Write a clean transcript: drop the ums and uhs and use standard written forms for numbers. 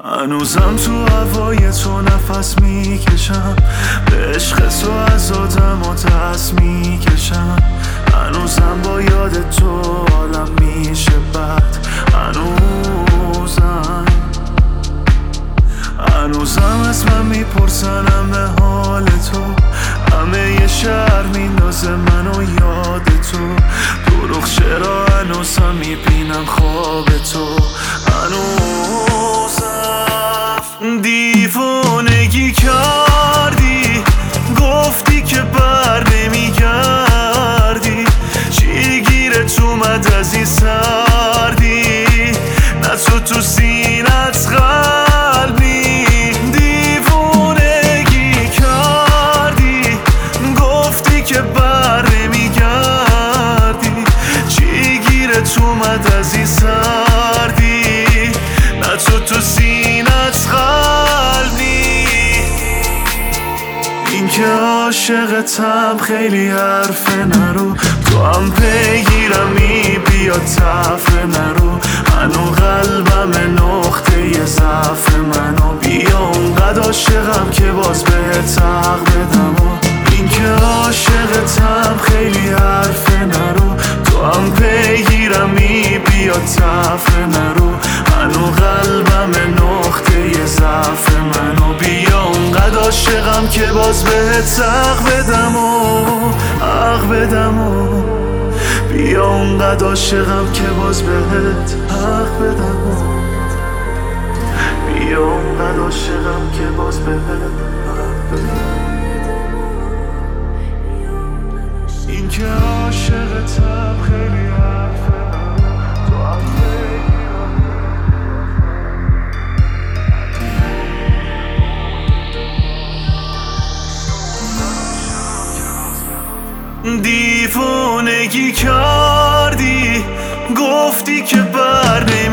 هنوزم تو هوای تو نفس میکشم، به عشق تو از آدم و دست میکشم. هنوزم با یاد تو حالم میشه بد. هنوزم از من میپرسن همه حال تو، همه یه شهر میندازه منو یاد تو. دروغ چرا هنوزم میبینم خواب تو. هنوزم دیوانگی کردی، گفتی که بر نمیگردی. چی گیرت اومد از این سردی؟ نه تو سینت قلبی. دیوانگی کردی، گفتی که بر نمیگردی. چی گیرت اومد از این سردی؟ نه تو سینت قلبی. این که عاشقتم خیلی حرفه نرو، تو هم پیگیرمی بیا تفره نرو. هنو قلبم نقطه ضعف منو، بیا اونقدر عاشقم که باز بهت حق بدم. این که عاشقتم خیلی حرفه نرو، تو هم پیگیرمی بیا تفره نرو. هنو قلبم نقطه ضعف منو، بیا اونقدر عاشقم که باز بهت حق بدم حق بدم. بیا اونقدر عاشقم که باز بهت حق بدم. بیا اونقدر عاشقم که باز بهت حق بدم. این که عاشقتم خیلی حرفه نرو، تو هم دیوانگی کردی، گفتی که بر